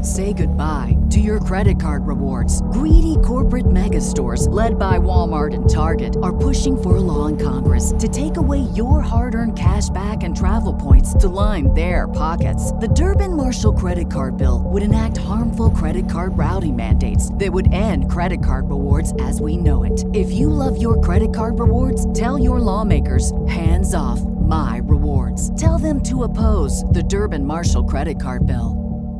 Say goodbye to your credit card rewards. Greedy corporate mega stores, led by Walmart and Target, are pushing for a law in Congress to take away your hard-earned cash back and travel points to line their pockets. The Durbin-Marshall credit card bill would enact harmful credit card routing mandates that would end credit card rewards as we know it. If you love your credit card rewards, tell your lawmakers, hands off my rewards. Tell them to oppose the Durbin-Marshall credit card bill.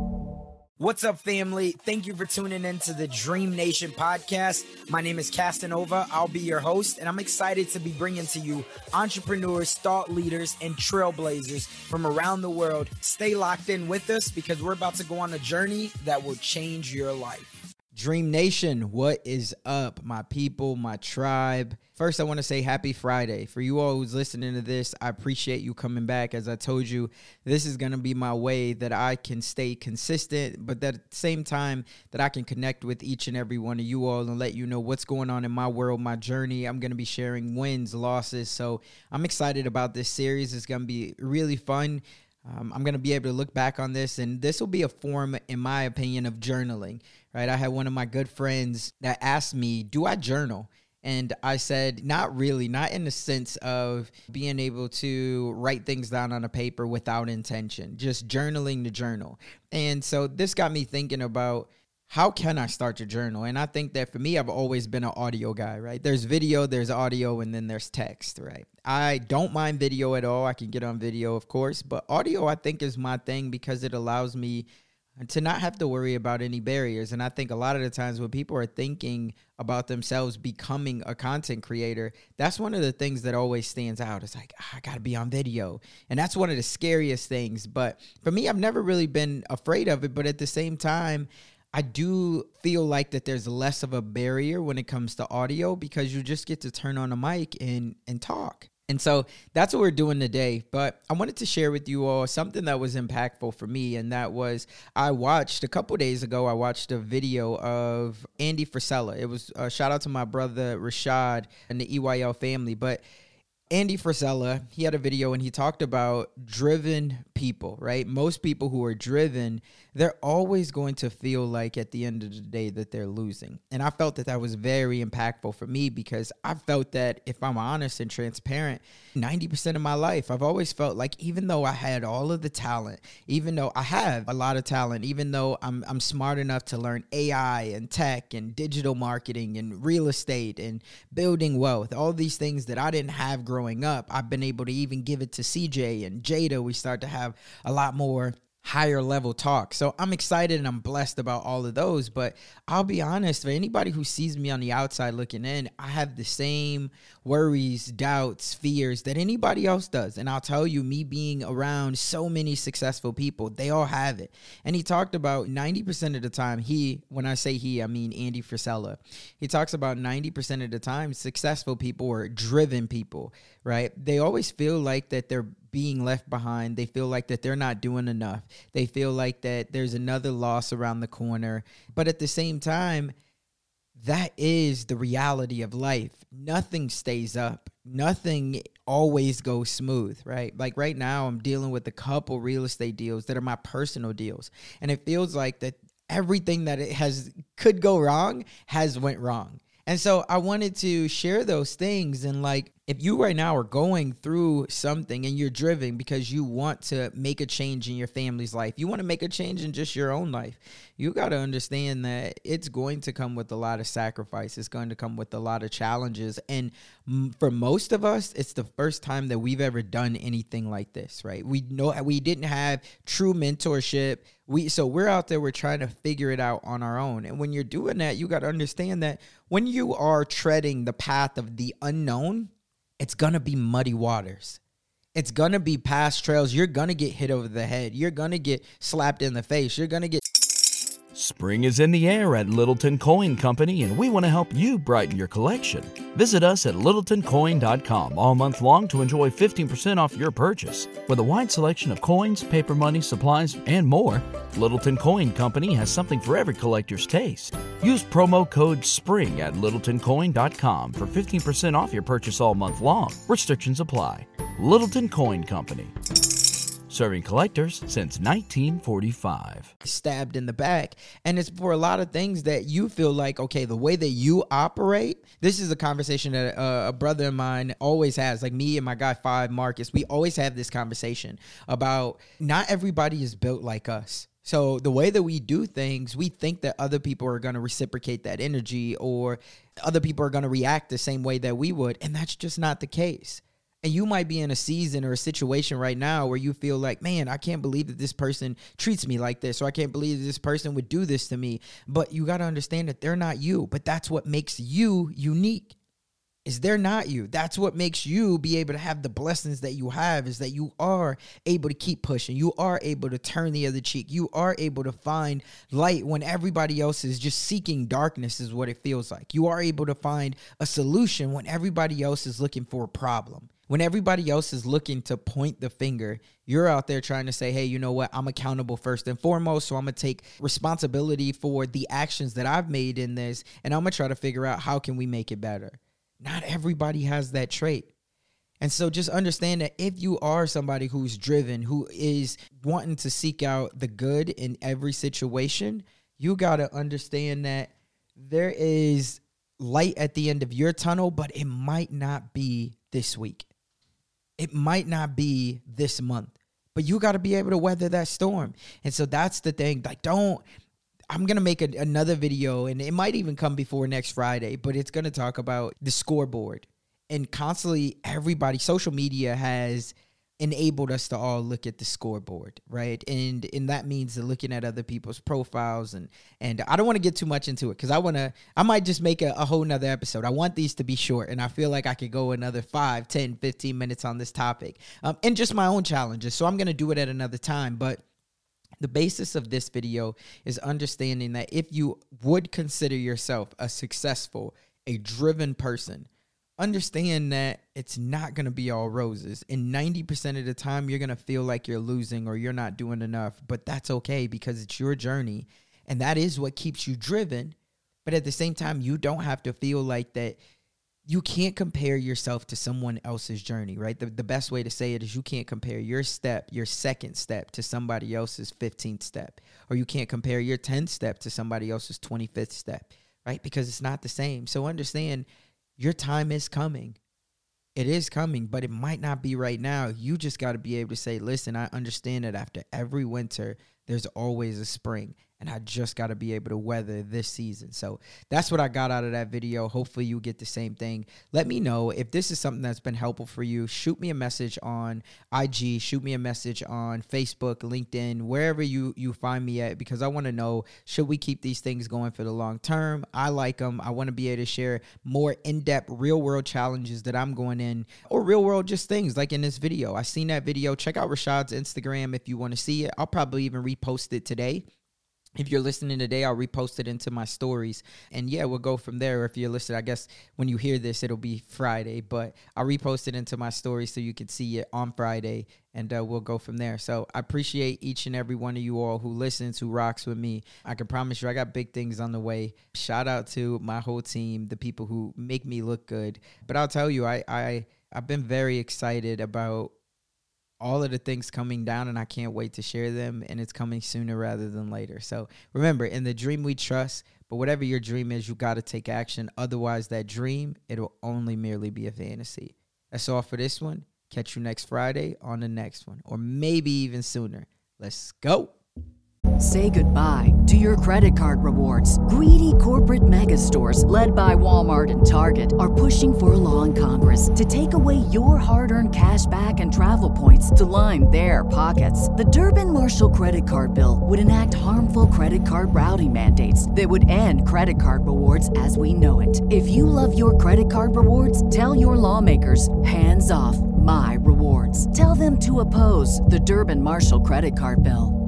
What's up, family? Thank you for tuning in to the Dream Nation podcast. My name is Castanova. I'll be your host, and I'm excited to be bringing to you entrepreneurs, thought leaders, and trailblazers from around the world. Stay locked in with us because we're about to go on a journey that will change your life. Dream Nation, what is up, my people, my tribe? First, I want to say happy Friday. For you all who's listening to this, I appreciate you coming back. As I told you, this is going to be my way that I can stay consistent, but at the same time that I can connect with each and every one of you all and let you know what's going on in my world, my journey. I'm going to be sharing wins, losses. So I'm excited about this series. It's going to be really fun. I'm going to be able to look back on this, and this will be a form, in my opinion, of journaling, right? I had one of my good friends that asked me, do I journal? And I said, not really, not in the sense of being able to write things down on a paper without intention, just journaling the journal. And so this got me thinking about, how can I start to journal? And I think that for me, I've always been an audio guy, right? There's video, there's audio, and then there's text, right? I don't mind video at all. I can get on video, of course, but audio, I think, is my thing because it allows me to not have to worry about any barriers. And I think a lot of the times when people are thinking about themselves becoming a content creator, that's one of the things that always stands out. It's like, I got to be on video. And that's one of the scariest things. But for me, I've never really been afraid of it. But at the same time, I do feel like that there's less of a barrier when it comes to audio because you just get to turn on a mic and talk. And so that's what we're doing today. But I wanted to share with you all something that was impactful for me. And that was, I watched a couple days ago, I watched a video of Andy Frisella. It was a shout out to my brother Rashad and the EYL family. But Andy Frisella, he had a video and he talked about driven people, right? Most people who are driven, they're always going to feel like at the end of the day that they're losing. And I felt that that was very impactful for me because I felt that, if I'm honest and transparent, 90% of my life, I've always felt like even though I had all of the talent, even though I have a lot of talent, even though I'm smart enough to learn AI and tech and digital marketing and real estate and building wealth, all these things that I didn't have growing up, I've been able to even give it to CJ and Jada. We start to have a lot more higher level talk. So I'm excited and I'm blessed about all of those. But I'll be honest, for anybody who sees me on the outside looking in, I have the same worries, doubts, fears that anybody else does. And I'll tell you, me being around so many successful people, they all have it. And he talked about 90% of the time, when I say he, I mean Andy Frisella. He talks about 90% of the time, successful people or driven people, right? They always feel like that they're being left behind. They feel like that they're not doing enough. They feel like that there's another loss around the corner. But at the same time, that is the reality of life. Nothing stays up. Nothing always goes smooth, right? Like right now, I'm dealing with a couple real estate deals that are my personal deals. And it feels like that everything that could go wrong has went wrong. And so I wanted to share those things. And like, if you right now are going through something and you're driven because you want to make a change in your family's life, you want to make a change in just your own life, you got to understand that it's going to come with a lot of sacrifice. It's going to come with a lot of challenges. And for most of us, it's the first time that we've ever done anything like this, right? We know we didn't have true mentorship. So we're out there, we're trying to figure it out on our own. And when you're doing that, you got to understand that when you are treading the path of the unknown, it's going to be muddy waters. It's going to be past trails. You're going to get hit over the head. You're going to get slapped in the face. You're going to get... Spring is in the air at Littleton Coin Company, and we want to help you brighten your collection. Visit us at littletoncoin.com all month long to enjoy 15% off your purchase. With a wide selection of coins, paper money, supplies, and more, Littleton Coin Company has something for every collector's taste. Use promo code SPRING at littletoncoin.com for 15% off your purchase all month long. Restrictions apply. Littleton Coin Company. serving collectors since 1945. Stabbed in the back. And it's for a lot of things that you feel like, okay, the way that you operate, this is a conversation that a brother of mine always has, like me and my guy Five, Marcus, we always have this conversation about not everybody is built like us. So the way that we do things, we think that other people are going to reciprocate that energy or other people are going to react the same way that we would. And that's just not the case. And you might be in a season or a situation right now where you feel like, man, I can't believe that this person treats me like this, or I can't believe that this person would do this to me. But you got to understand that they're not you. But that's what makes you unique, is they're not you. That's what makes you be able to have the blessings that you have, is that you are able to keep pushing. You are able to turn the other cheek. You are able to find light when everybody else is just seeking darkness, is what it feels like. You are able to find a solution when everybody else is looking for a problem. When everybody else is looking to point the finger, you're out there trying to say, hey, you know what? I'm accountable first and foremost, so I'm going to take responsibility for the actions that I've made in this, and I'm going to try to figure out how can we make it better. Not everybody has that trait. And so just understand that if you are somebody who's driven, who is wanting to seek out the good in every situation, you got to understand that there is light at the end of your tunnel, but it might not be this week. It might not be this month, but you got to be able to weather that storm. And so that's the thing. Like, I'm going to make another video, and it might even come before next Friday, but it's going to talk about the scoreboard. And constantly social media has enabled us to all look at the scoreboard, right? And that means looking at other people's profiles. And I don't want to get too much into it because I might just make a whole nother episode. I want these to be short, and I feel like I could go another 5, 10, 15 minutes on this topic and just my own challenges. So I'm going to do it at another time. But the basis of this video is understanding that if you would consider yourself a successful, a driven person, understand that it's not going to be all roses. And 90% of the time, you're going to feel like you're losing or you're not doing enough. But that's okay, because it's your journey. And that is what keeps you driven. But at the same time, you don't have to feel like that. You can't compare yourself to someone else's journey, right? The best way to say it is you can't compare your second step to somebody else's 15th step. Or you can't compare your 10th step to somebody else's 25th step, right? Because it's not the same. So understand, your time is coming. It is coming, but it might not be right now. You just got to be able to say, listen, I understand that after every winter, there's always a spring. And I just got to be able to weather this season. So that's what I got out of that video. Hopefully you get the same thing. Let me know if this is something that's been helpful for you. Shoot me a message on IG. Shoot me a message on Facebook, LinkedIn, wherever you find me at, because I want to know, should we keep these things going for the long term? I like them. I want to be able to share more in-depth real-world challenges that I'm going in, or real-world just things like in this video. I seen that video. Check out Rashad's Instagram if you want to see it. I'll probably even repost it today. If you're listening today, I'll repost it into my stories. And yeah, we'll go from there. If you're listening, I guess when you hear this, it'll be Friday. But I'll repost it into my stories so you can see it on Friday. And we'll go from there. So I appreciate each and every one of you all who listens, who rocks with me. I can promise you I got big things on the way. Shout out to my whole team, the people who make me look good. But I'll tell you, I've been very excited about all of the things coming down, and I can't wait to share them, and it's coming sooner rather than later. So remember, in the dream we trust, but whatever your dream is, you got to take action. Otherwise, that dream, it'll only merely be a fantasy. That's all for this one. Catch you next Friday on the next one, or maybe even sooner. Let's go. Say goodbye to your credit card rewards. Greedy corporate mega stores, led by Walmart and Target, are pushing for a law in Congress to take away your hard-earned cash back and travel points to line their pockets. The Durbin-Marshall credit card bill would enact harmful credit card routing mandates that would end credit card rewards as we know it. If you love your credit card rewards, tell your lawmakers, hands off my rewards. Tell them to oppose the Durbin-Marshall credit card bill.